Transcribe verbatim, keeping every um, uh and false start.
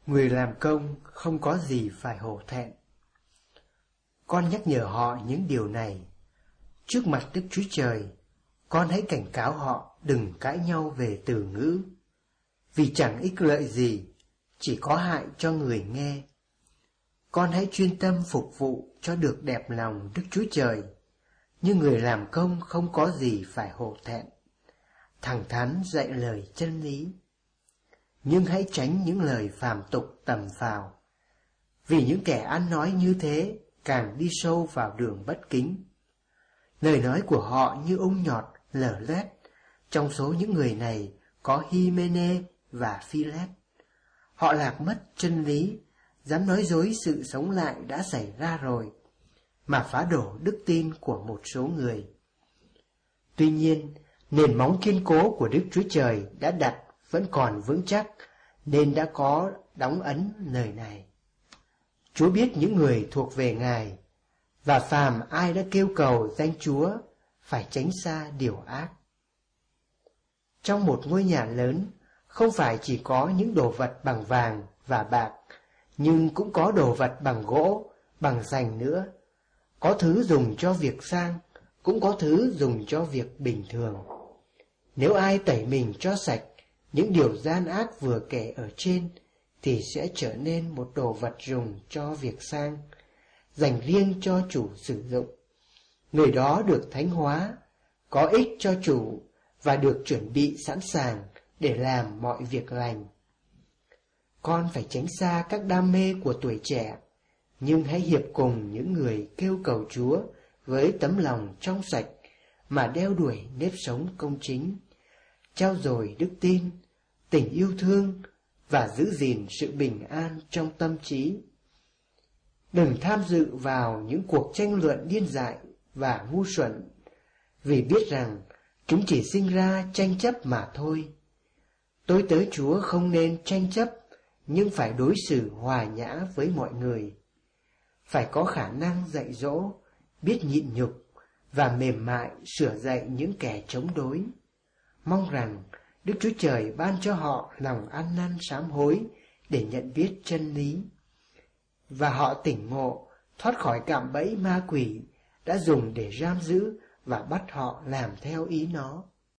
Người làm công không có gì phải hổ thẹn. Con nhắc nhở họ những điều này. Trước mặt Đức Chúa Trời, con hãy cảnh cáo họ đừng cãi nhau về từ ngữ, vì chẳng ích lợi gì, chỉ có hại cho người nghe. Con hãy chuyên tâm phục vụ cho được đẹp lòng Đức Chúa Trời, như người làm công không có gì phải hổ thẹn, thẳng thắn dạy lời chân lý. Nhưng hãy tránh những lời phàm tục tầm phào, vì những kẻ ăn nói như thế càng đi sâu vào đường bất kính. Lời nói của họ như ung nhọt lở loét. Trong số những người này có Hy-mê-nê và Phi-lét. Họ lạc mất chân lý, dám nói dối sự sống lại đã xảy ra rồi, mà phá đổ đức tin của một số người. Tuy nhiên, nền móng kiên cố của Đức Chúa Trời đã đặt vẫn còn vững chắc, nên đã có đóng ấn lời này. Chúa biết những người thuộc về Ngài, và phàm ai đã kêu cầu danh Chúa phải tránh xa điều ác. Trong một ngôi nhà lớn, không phải chỉ có những đồ vật bằng vàng và bạc, nhưng cũng có đồ vật bằng gỗ, bằng sành nữa. Có thứ dùng cho việc sang, cũng có thứ dùng cho việc bình thường. Nếu ai tẩy mình cho sạch những điều gian ác vừa kể ở trên, thì sẽ trở nên một đồ vật dùng cho việc sang, dành riêng cho chủ sử dụng. Người đó được thánh hóa, có ích cho chủ và được chuẩn bị sẵn sàng để làm mọi việc lành. Con phải tránh xa các đam mê của tuổi trẻ, nhưng hãy hiệp cùng những người kêu cầu Chúa với tấm lòng trong sạch mà đeo đuổi nếp sống công chính, trao dồi đức tin, tình yêu thương và giữ gìn sự bình an trong tâm trí. Đừng tham dự vào những cuộc tranh luận điên dại và ngu xuẩn, vì biết rằng chúng chỉ sinh ra tranh chấp mà thôi. Tôi tớ Chúa không nên tranh chấp, nhưng phải đối xử hòa nhã với mọi người. Phải có khả năng dạy dỗ, biết nhịn nhục và mềm mại sửa dạy những kẻ chống đối. Mong rằng Đức Chúa Trời ban cho họ lòng ăn năn sám hối để nhận biết chân lý, và họ tỉnh ngộ, thoát khỏi cạm bẫy ma quỷ đã dùng để giam giữ và bắt họ làm theo ý nó.